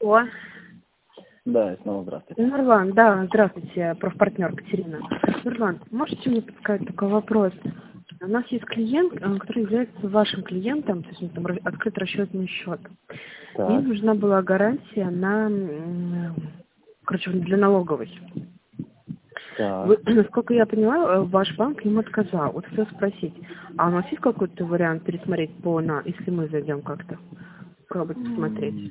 О, Да, и снова здравствуйте. Нурлан, да, здравствуйте, профпартнер Катерина. Нурлан, можете мне подсказать такой вопрос? У нас есть клиент, который является вашим клиентом, то есть у него там открыт расчетный счет. Так. Им нужна была гарантия на, короче, для налоговой. Так. Вы, насколько я поняла, ваш банк им отказал. Вот хотел спросить, а у нас есть какой-то вариант пересмотреть если мы зайдем как-то? Пробовать посмотреть.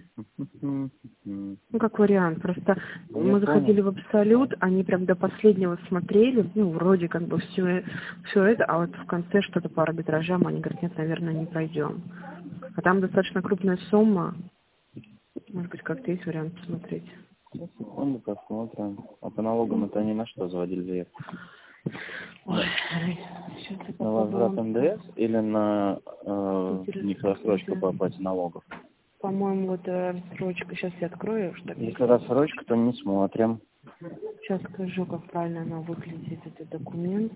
Ну, как вариант. Просто мы заходили в Абсолют, они прям до последнего смотрели, ну, вроде как бы все это, а вот в конце что-то по арбитражам, они говорят, нет, наверное, не пройдем. А там достаточно крупная сумма. Может быть, как-то есть вариант посмотреть. Секунду, посмотрим. А по налогам это они на что заводили заявку? Ой, На возврат НДС или на них рассрочку по оплате налогов? По-моему, вот рассрочка. Сейчас я открою. Если рассрочка, то не смотрим. Сейчас скажу, как правильно она выглядит, этот документ.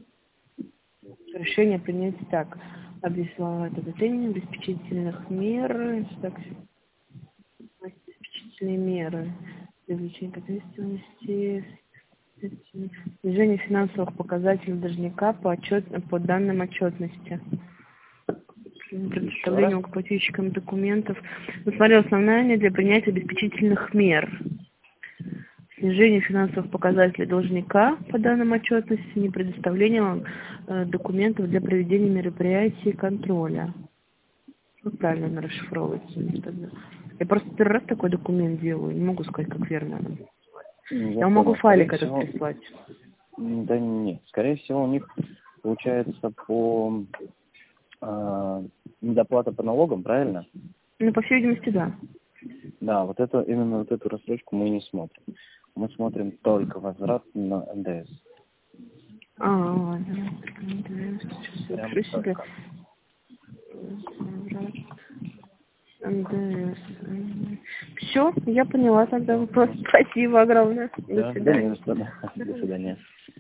Решение принять так. Объяснила это движение обеспечительных мер. Так, обеспечительные меры. Привлечение к ответственности. Снижение финансовых показателей должника по данным отчетности. Предоставление к плательщикам документов. Ну, смотри, основная для принятия обеспечительных мер. Снижение финансовых показателей должника по данным отчетности, не предоставление документов для проведения мероприятий и контроля. Как правильно она расшифровывается? Я просто первый раз такой документ делаю, не могу сказать, как верно она. Я могу файлик этот прислать. Да нет, скорее всего у них получается по недоплата по налогам, правильно? Ну, по всей видимости, да. Да, именно вот эту рассрочку мы не смотрим. Мы смотрим только возврат на НДС. Ладно. Сейчас я пишу себе. НДС. Все, я поняла тогда вопрос. Спасибо огромное. До свидания. До свидания.